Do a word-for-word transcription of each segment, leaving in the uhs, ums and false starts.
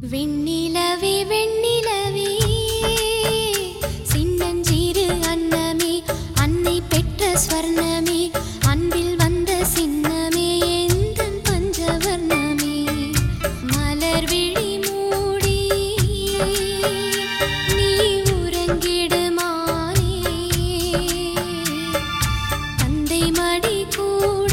வெண்ணிலவே வெண்ணிலவே சின்னஞ்சிறு அன்னமே அன்னை பெற்ற ஸ்வர்ணமே அன்பில் வந்த சின்னமே எந்தன் பஞ்சவர்ணமே மலர் விழி மூடி நீ உறங்கிடுமானே தந்தை மடி கூட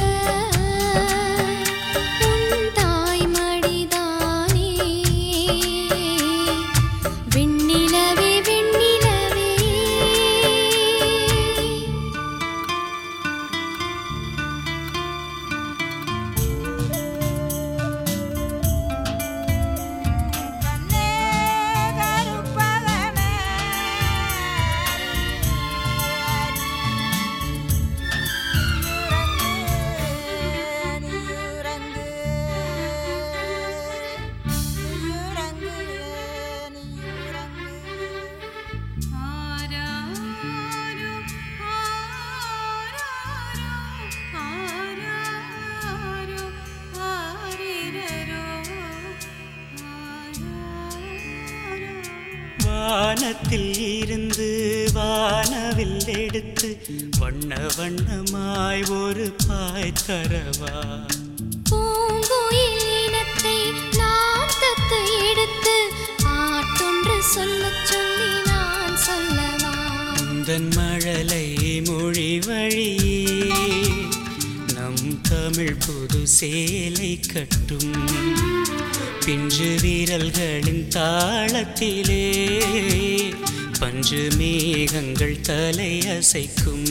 வானத்தில் இருந்து வானவில் எடுத்து வண்ண வண்ணமாய் ஒரு பாய் தரவா பூங்குயில் இனத்தை நான் தத்து எடுத்து பாட்டொன்று சொல்லச் சொல்லி நான் சொல்லவா உந்தன் மழலை மொழி வழியே நம் தமிழ் புது சேலை கட்டும் பிஞ்சு வீரல்களின் தாளத்திலே பஞ்சு மேகங்கள் தலை அசைக்கும்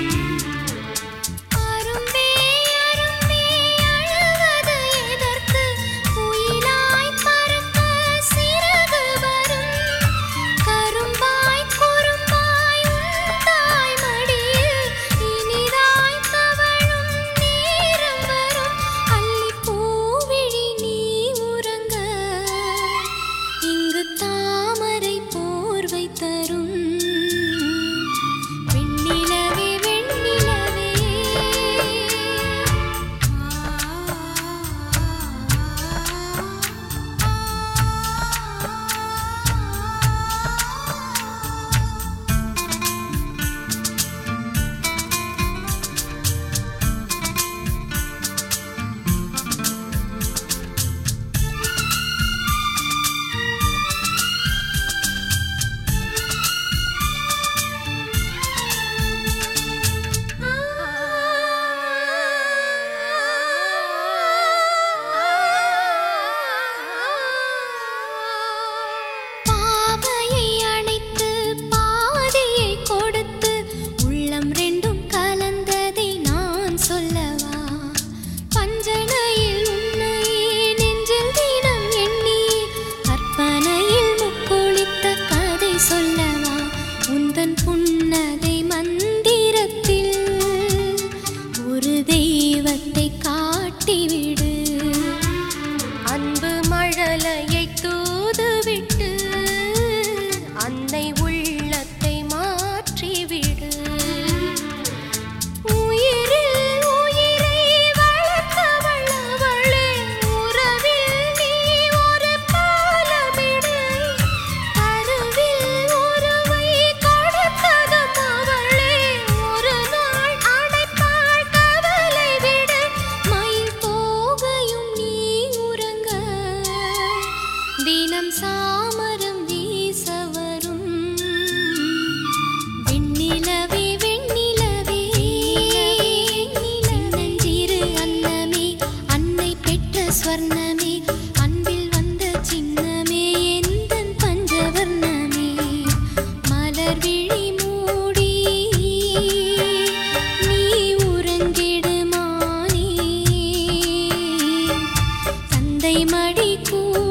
புன்னகை மந்திரத்தில் ஒரு தெய்வத்தை காட்டிவிடு அன்பு மழலையை தூதுவிட்டு அன்னை உள்ளத்தை மாற்றிவிடு உயிரில் உயிரை வளர்த்தவள் அவளே உறவில் நீ ஒரு பாலமிடு கருவில் உருவை கொடுத்ததும் அவளே ஒரு நாள் அடைப்பாள் கவலை விடு மயில் போகையும் நீ உறங்க தினம் சாமரம் வீச வரும் வெண்ணிலவே வெண்ணிலவே சின்னஞ்சிறு அன்னமே அன்னை பெற்ற ஸ்வர்ணமே அன்பில் வந்த சின்னமே எந்தன் பஞ்சவர்ணமே மலர் விழி மூடி நீ உறங்கிடுமானே தந்தை மடி கூட